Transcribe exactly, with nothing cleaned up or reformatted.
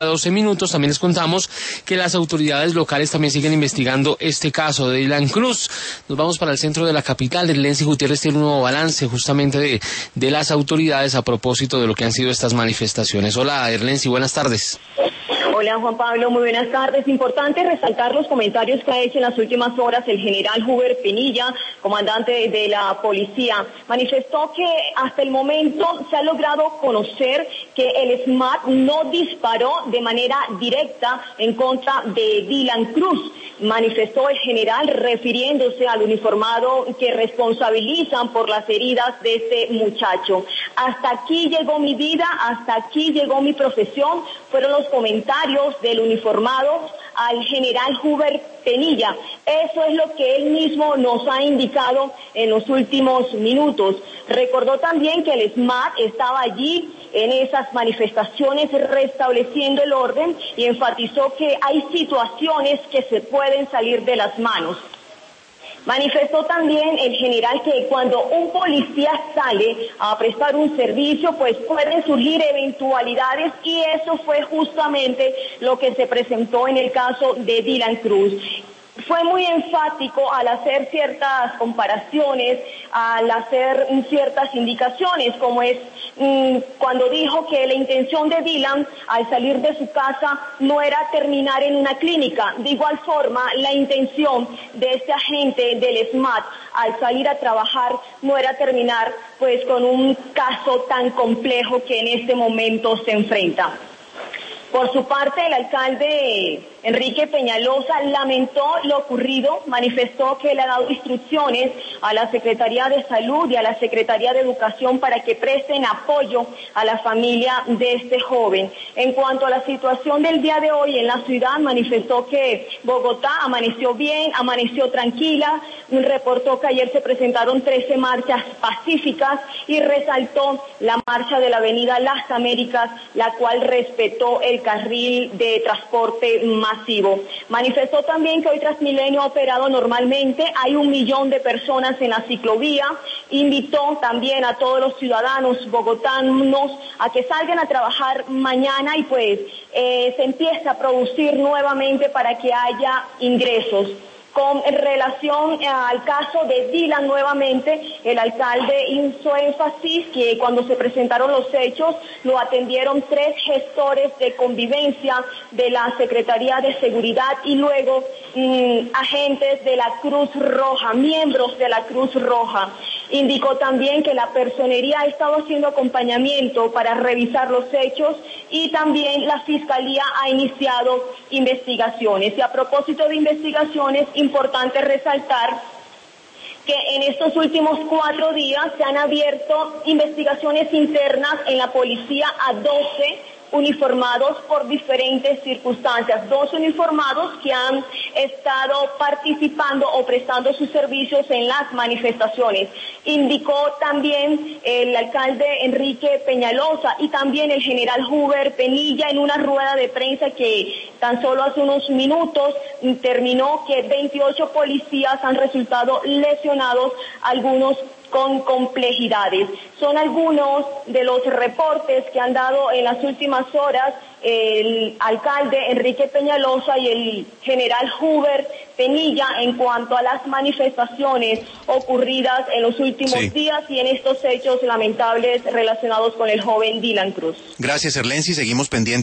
doce minutos. También les contamos que las autoridades locales también siguen investigando este caso de Dylan Cruz. Nos vamos para el centro de la capital. Erlency Gutiérrez tiene un nuevo balance justamente de, de las autoridades a propósito de lo que han sido estas manifestaciones. Hola, Erlency, buenas tardes. Hola, Juan Pablo, muy buenas tardes. Importante resaltar los comentarios que ha hecho en las últimas horas el general Huber Penilla, comandante de la policía. Manifestó que hasta el momento se ha logrado conocer que el SMAT no disparó de manera directa en contra de Dylan Cruz. Manifestó el general refiriéndose al uniformado que responsabilizan por las heridas de este muchacho. Hasta aquí llegó mi vida, hasta aquí llegó mi profesión, fueron los comentarios del uniformado al general Huber Penilla. Eso es lo que él mismo nos ha indicado en los últimos minutos. Recordó también que el SMAT estaba allí en esas manifestaciones restableciendo el orden y enfatizó que hay situaciones que se pueden salir de las manos. Manifestó también el general que cuando un policía sale a prestar un servicio, pues pueden surgir eventualidades y eso fue justamente lo que se presentó en el caso de Dylan Cruz. Fue muy enfático al hacer ciertas comparaciones, al hacer ciertas indicaciones, como es mmm, cuando dijo que la intención de Dylan al salir de su casa no era terminar en una clínica. De igual forma, la intención de este agente del SMAT al salir a trabajar no era terminar pues con un caso tan complejo que en este momento se enfrenta. Por su parte, el alcalde Enrique Peñalosa lamentó lo ocurrido, manifestó que le ha dado instrucciones a la Secretaría de Salud y a la Secretaría de Educación para que presten apoyo a la familia de este joven. En cuanto a la situación del día de hoy en la ciudad, manifestó que Bogotá amaneció bien, amaneció tranquila, reportó que ayer se presentaron trece marchas pacíficas y resaltó la marcha de la avenida Las Américas, la cual respetó el carril de transporte masivo. Manifestó también que hoy Transmilenio ha operado normalmente, hay un millón de personas en la ciclovía, invitó también a todos los ciudadanos bogotanos a que salgan a trabajar mañana y pues eh, se empiece a producir nuevamente para que haya ingresos. Con relación al caso de Dylan, nuevamente, el alcalde hizo énfasis que cuando se presentaron los hechos, lo atendieron tres gestores de convivencia de la Secretaría de Seguridad y luego mmm, agentes de la Cruz Roja, miembros de la Cruz Roja. Indicó también que la personería ha estado haciendo acompañamiento para revisar los hechos y también la Fiscalía ha iniciado investigaciones. Y a propósito de investigaciones, importante resaltar que en estos últimos cuatro días se han abierto investigaciones internas en la policía a doce uniformados por diferentes circunstancias, dos uniformados que han estado participando o prestando sus servicios en las manifestaciones. Indicó también el alcalde Enrique Peñalosa y también el general Huber Penilla en una rueda de prensa que tan solo hace unos minutos terminó que veintiocho policías han resultado lesionados, algunos con complejidades. Son algunos de los reportes que han dado en las últimas horas el alcalde Enrique Peñalosa y el general Huber Penilla en cuanto a las manifestaciones ocurridas en los últimos sí. días y en estos hechos lamentables relacionados con el joven Dylan Cruz. Gracias, Erlency, seguimos pendientes.